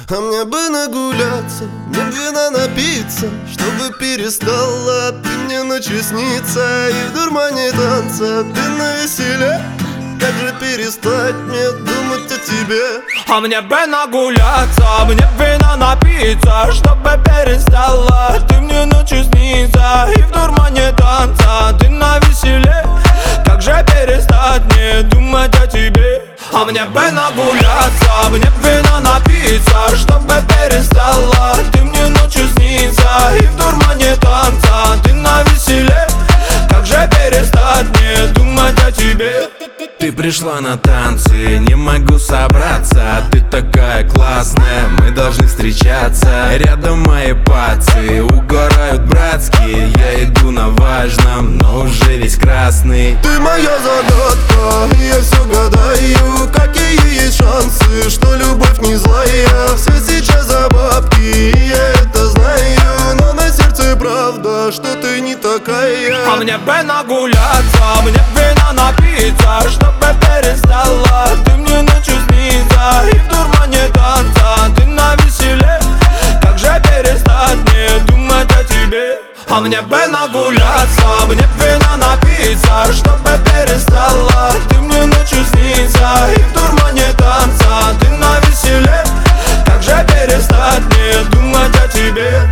А мне бы нагуляться, мне б вина напиться, чтобы перестала ты мне ночью сниться. И в дурмане танца ты навеселе. Как же перестать мне думать о тебе? А мне бы нагуляться, мне б вина напиться, чтобы перестала ты мне ночью сниться. И в дурмане танца ты навеселе. Как же перестать мне думать о тебе? А мне бы нагуляться, мне б вина напиться, чтобы перестала ты мне ночью сниться. И в дурмане танца ты навеселе. Как же перестать мне думать о тебе? Ты пришла на танцы, не могу собраться. Ты такая классная, мы должны встречаться. Рядом мои пацы угорают братские. Я иду на важном, но уже весь красный. Ты моя загадка, и я все гадаю, какие есть шансы, что любовь не злая. Все сейчас за бабки, и я это знаю, но на сердце правда, что ты не такая. А мне бы нагуляться, мне б вина напиться, чтобы перестала ты мне ночью сниться. И в дурмане танца ты навеселе. Как же перестать мне думать о тебе? А мне бы нагуляться, мне б вина напиться, чтобы перестала ты мне ночью сниться. И в дурмане танца ты навеселе. Как же перестать мне думать о тебе?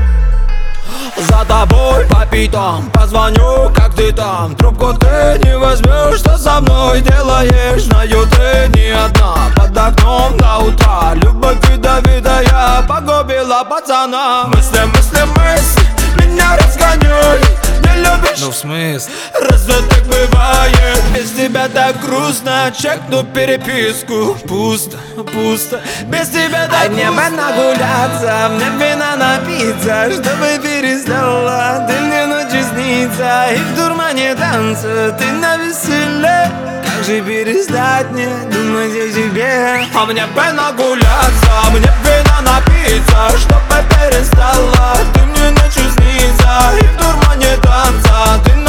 За тобой по пятам позвоню, как ты там. Трубку ты не возьмешь, что со мной делаешь? Знаю, ты не одна, под окном до утра. Любовь ядовитая погубила пацана. Мысли, меня разгоняй. Не любишь? Ну в смысле? Разве так бывает? Без тебя так грустно. Чекну переписку. Пусто, пусто. Без тебя так грустно. Мне бы нагуляться, мне вина напиться, чтобы перестала ты мне ночью сниться. И в дурмане танца ты навеселе. Как же перестать мне думать о тебе? А мне бы нагуляться, мне вина напиться, чтобы перестала ты мне ночью сниться. И в дурмане танца ты